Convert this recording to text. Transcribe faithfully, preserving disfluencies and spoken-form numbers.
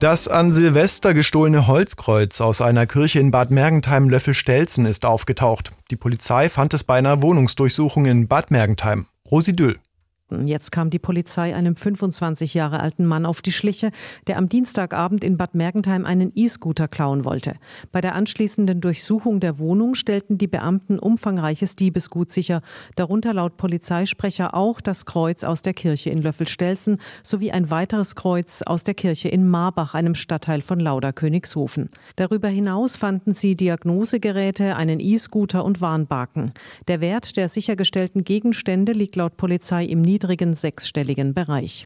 Das an Silvester gestohlene Holzkreuz aus einer Kirche in Bad Mergentheim-Löffel-Stelzen ist aufgetaucht. Die Polizei fand es bei einer Wohnungsdurchsuchung in Bad Mergentheim. Rosi Düll. Jetzt kam die Polizei einem fünfundzwanzig Jahre alten Mann auf die Schliche, der am Dienstagabend in Bad Mergentheim einen E-Scooter klauen wollte. Bei der anschließenden Durchsuchung der Wohnung stellten die Beamten umfangreiches Diebesgut sicher, darunter laut Polizeisprecher auch das Kreuz aus der Kirche in Löffel-Stelzen sowie ein weiteres Kreuz aus der Kirche in Marbach, einem Stadtteil von Lauda-Königshofen. Darüber hinaus fanden sie Diagnosegeräte, einen E-Scooter und Warnbaken. Der Wert der sichergestellten Gegenstände liegt laut Polizei im niedrigen sechsstelligen Bereich.